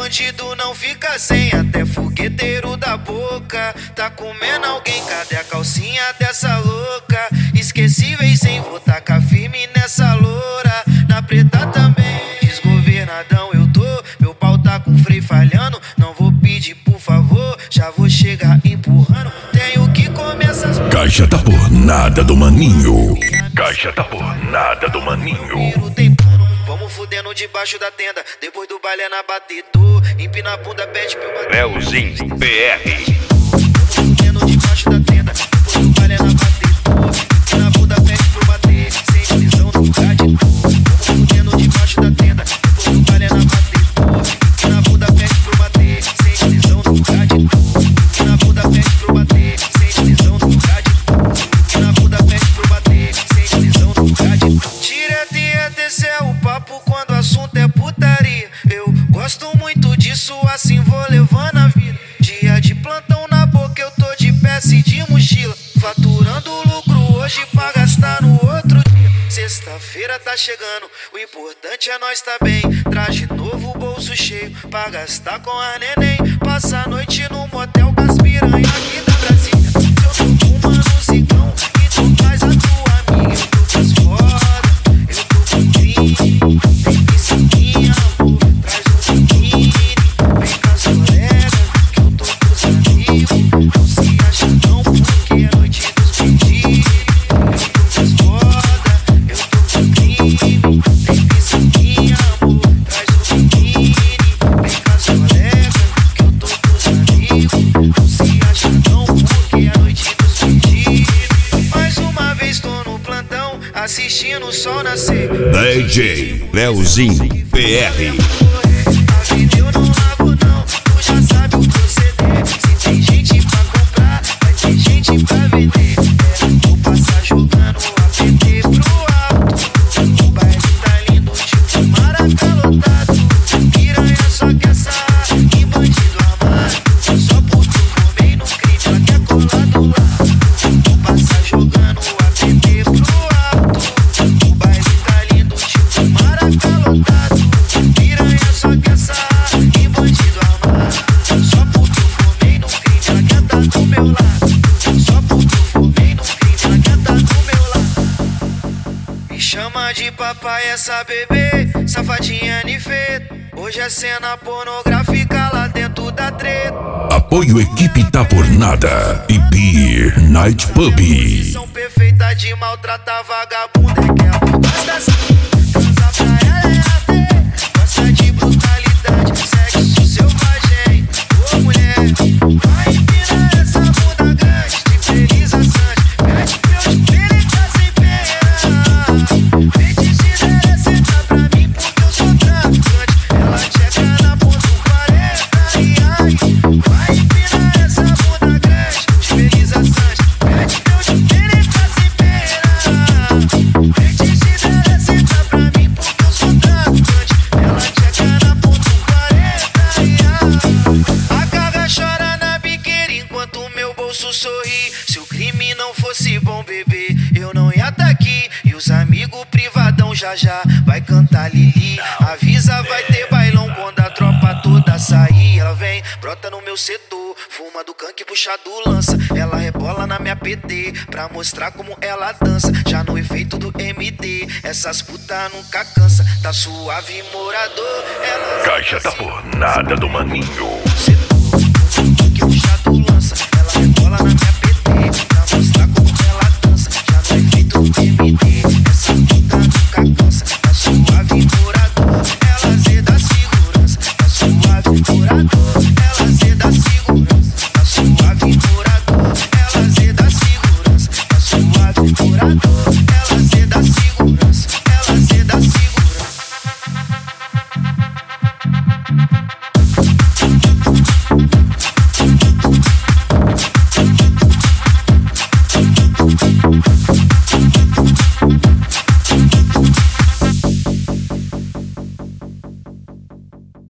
bandido não fica sem, até fogueteiro da boca. Tá comendo alguém, cadê a calcinha dessa louca? Esquecíveis sem vou tacar firme nessa loura. Na preta também, desgovernadão eu tô. Meu pau tá com freio falhando, não vou pedir por favor, já vou chegar empurrando. Tenho que comer essas... Caixa da Pornada do Maninho. Caixa da Pornada do Maninho. Vamos fudendo debaixo da tenda, depois do baile é na batedor. Empina a bunda, pede pra eu bater. Leozinho BR. Vamos fudendo debaixo da tenda, depois do baile é na batedor. Empina a bunda, pede pra eu bater. Sem visão no lugar de dor. Vamos fudendo debaixo da tenda, depois do baile é na batedor. Empina a bunda, pede pra eu bater. Sem visão no lugar de dor. Empina a bunda, pede pra eu bater. Sem visão no lugar de dor. Empina a bunda, pede pra eu bater. Sem visão no lugar de dor. Direto e até é o papo quando o assunto é putaria. Eu gosto muito disso, assim vou levando a vida. Dia de plantão na boca, eu tô de peça e de mochila. Faturando lucro hoje pra gastar no outro dia. Sexta-feira tá chegando, o importante é nós tá bem. Traje novo, bolso cheio, pra gastar com a neném. Passa a noite no motel com as piranha aqui da Brasília. Eu tô fumando um cigão e tu traz a tua amiga. Eu tô com as foda, eu tô com crime. Tem piscininha, amor, traz um biquíni. Vem com as colegas, que eu tô com os amigos. Não se acha não, porque é noite dos pedidos. Eu tô com as foda, eu tô com crime. Tem piscininha, amor, traz um biquíni. Vem com as colegas, que eu tô com os amigos. Não se acha não, porque é noite dos pedidos. Mais uma vez tô no plantão, assistindo o sol nascer. DJ Leozinho BR. A vida eu não largo não, tu já sabe o proceder. Se tem gente pra comprar, vai ter gente pra vender. Vou passar jogando o APT pro alto. O baile tá lindo, tipo Maraca lotado. Piranha só quer sarrar, e bandido amado. Só porque eu formei no crime, ela quer colar do lado. Vou passar jogando o APT pro alto. O baile tá lindo, tipo Maraca lotado. Piranha só quer sarrar, e bandido amado. Só porque eu formei no crime, ela quer tá do meu lado. Só porque eu formei no crime, ela quer tá do meu lado. Me chama de papai essa bebê, safadinha nifeta. Hoje é cena pornográfica lá dentro da treta. Apoio Equipe da Pornada e Beer Night Pub. São perfeita de maltratar vagabunda. É que ela gosta assim, transar pra ela é até. Gosta de brutalidade, sexo selvagem. Ô mulher, vai empinar essa bunda grande de feliz assante. Pede pra eu te perecar sem pena. Vem te gira, senta pra mim porque eu sou traficante. Ela checa na ponta do 40 e aí vai empinar essa bunda grande de feliz assante. Pede pra eu te perecar sem pena. Vem te gira, senta pra mim porque eu sou traficante. Ela checa na ponta do 40 e aí a carga chora na biqueira enquanto meu bolso sorri. Se o crime não fosse bom, bebê, eu não ia tá aqui. E os amigos privadão já já vai cantar Lili. Avisa, vai ter bailão quando a tropa toda sair. Ela vem, brota no meu setor, fuma do canque, puxa do lança. Ela rebola na minha PT pra mostrar como ela dança. Já no efeito do MD, essas puta nunca cansa. Tá suave, morador, ela... Caixa da Pornada do Maninho. Cê